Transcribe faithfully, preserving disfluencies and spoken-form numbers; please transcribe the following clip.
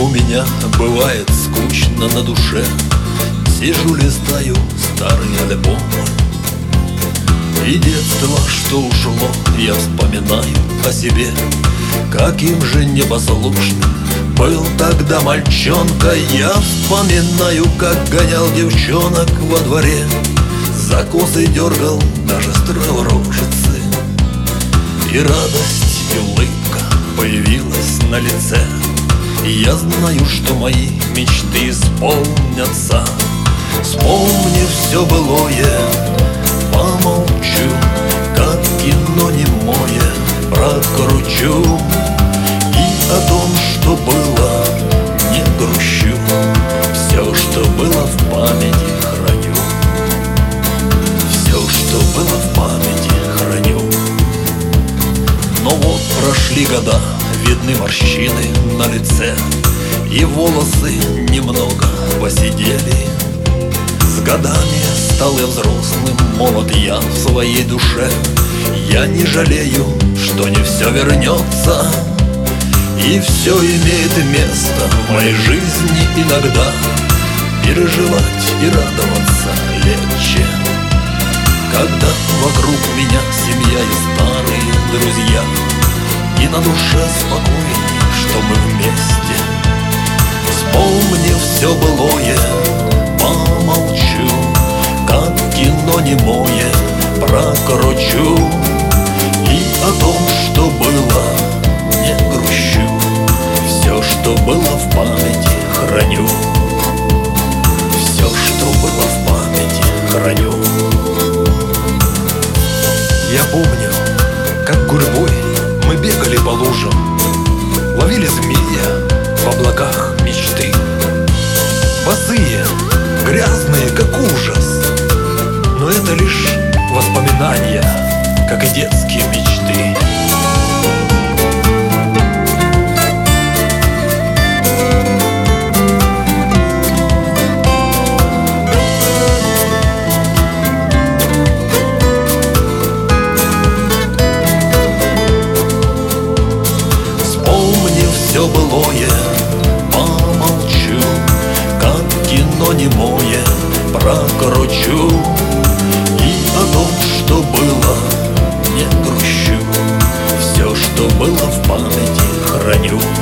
У меня бывает скучно на душе, сижу, листаю старые альбомы, и детство, что ушло, я вспоминаю о себе. Каким же непослушным был тогда мальчонка. Я вспоминаю, как гонял девчонок во дворе, за косы дергал, даже строил рожицы. И радость, и улыбка появилась на лице. И я знаю, что мои мечты исполнятся. Вспомнив все былое, помолчу, как кино немое прокручу. И о том, что было, не грущу. Все, что было в памяти, храню. Все, что было в памяти, храню. Но вот прошли года, видны морщины на лице, и волосы немного поседели. С годами стал я взрослым, молод я в своей душе. Я не жалею, что не все вернется, и все имеет место в моей жизни иногда. Переживать и радоваться легче, когда вокруг меня семья и старые друзья, и на душе спокойней, что мы вместе. Вспомнив все былое, помолчу, как кино немое прокручу. И о том, что было, не грущу. Все, что было в памяти, храню. Все, что было в памяти, храню. Я помню, как гурьбой мы бегали по лужам, ловили змея в облаках мечты. Босые, грязные, как ужас, но это лишь воспоминания, как и детские мечты. Все былое, помолчу, как кино немое прокручу. И о том, что было, не грущу. Все, что было в памяти, храню.